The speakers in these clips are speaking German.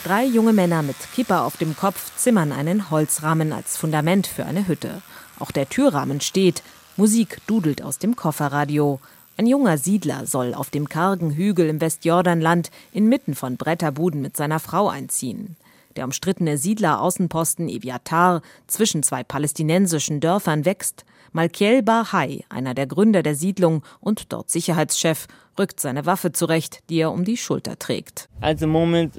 3 junge Männer mit Kippa auf dem Kopf zimmern einen Holzrahmen als Fundament für eine Hütte. Auch der Türrahmen steht. Musik dudelt aus dem Kofferradio. Ein junger Siedler soll auf dem kargen Hügel im Westjordanland inmitten von Bretterbuden mit seiner Frau einziehen. Der umstrittene Siedleraußenposten Eviatar zwischen 2 palästinensischen Dörfern wächst. Malkiel Bar-Hai, einer der Gründer der Siedlung und dort Sicherheitschef, rückt seine Waffe zurecht, die er um die Schulter trägt. Im Moment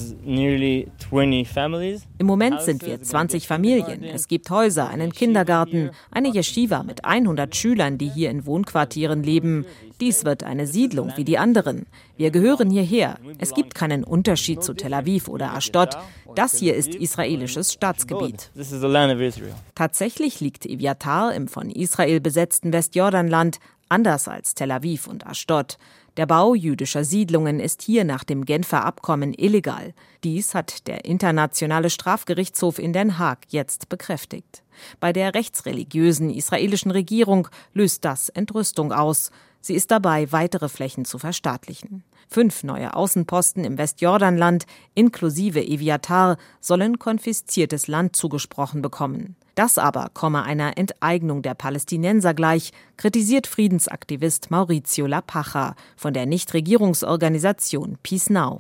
sind wir 20 Familien. Es gibt Häuser, einen Kindergarten, eine Yeshiva mit 100 Schülern, die hier in Wohnquartieren leben. Dies wird eine Siedlung wie die anderen. Wir gehören hierher. Es gibt keinen Unterschied zu Tel Aviv oder Ashdod. Das hier ist israelisches Staatsgebiet. Tatsächlich liegt Eviatar im von Israel besetzten Westjordanland, anders als Tel Aviv und Ashdod. Der Bau jüdischer Siedlungen ist hier nach dem Genfer Abkommen illegal. Dies hat der Internationale Strafgerichtshof in Den Haag jetzt bekräftigt. Bei der rechtsreligiösen israelischen Regierung löst das Entrüstung aus. Sie ist dabei, weitere Flächen zu verstaatlichen. 5 neue Außenposten im Westjordanland, inklusive Eviatar, sollen konfisziertes Land zugesprochen bekommen. Das aber komme einer Enteignung der Palästinenser gleich, kritisiert Friedensaktivist Maurizio Lapacha von der Nichtregierungsorganisation Peace Now.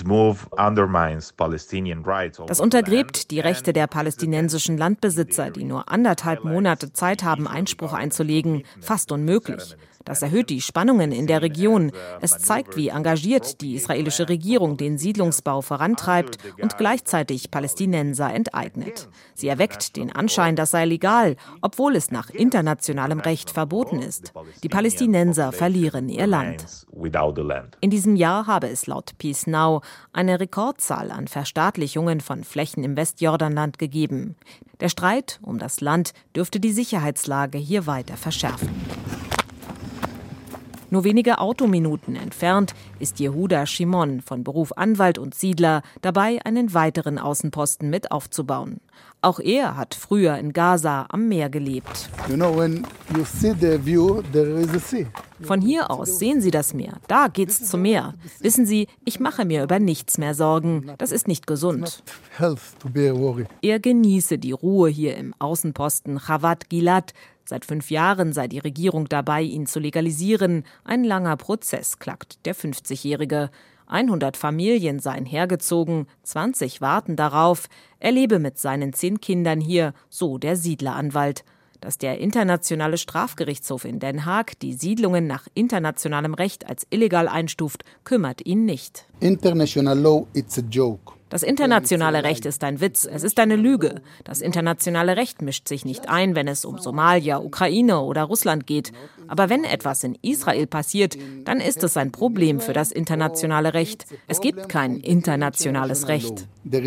Das untergräbt die Rechte der palästinensischen Landbesitzer, die nur 1,5 Monate Zeit haben, Einspruch einzulegen, fast unmöglich. Das erhöht die Spannungen in der Region. Es zeigt, wie engagiert die israelische Regierung den Siedlungsbau vorantreibt und gleichzeitig Palästinenser enteignet. Sie erweckt den Anschein, das sei legal, obwohl es nach internationalem Recht verboten ist. Die Palästinenser verlieren ihr Land. In diesem Jahr habe es laut Peace Now eine Rekordzahl an Verstaatlichungen von Flächen im Westjordanland gegeben. Der Streit um das Land dürfte die Sicherheitslage hier weiter verschärfen. Nur wenige Autominuten entfernt ist Yehuda Shimon, von Beruf Anwalt und Siedler, dabei, einen weiteren Außenposten mit aufzubauen. Auch er hat früher in Gaza am Meer gelebt. Von hier aus sehen Sie das Meer. Da geht's zum Meer. Wissen Sie, ich mache mir über nichts mehr Sorgen. Das ist nicht gesund. Er genieße die Ruhe hier im Außenposten Chavat Gilad. Seit 5 Jahren sei die Regierung dabei, ihn zu legalisieren. Ein langer Prozess, klagt der 50-Jährige. 100 Familien seien hergezogen, 20 warten darauf. Er lebe mit seinen 10 Kindern hier, so der Siedleranwalt. Dass der Internationale Strafgerichtshof in Den Haag die Siedlungen nach internationalem Recht als illegal einstuft, kümmert ihn nicht. International law, it's a joke. Das internationale Recht ist ein Witz, es ist eine Lüge. Das internationale Recht mischt sich nicht ein, wenn es um Somalia, Ukraine oder Russland geht. Aber wenn etwas in Israel passiert, dann ist es ein Problem für das internationale Recht. Es gibt kein internationales Recht.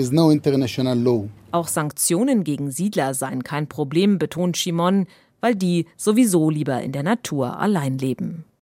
Auch Sanktionen gegen Siedler seien kein Problem, betont Shimon, weil die sowieso lieber in der Natur allein leben.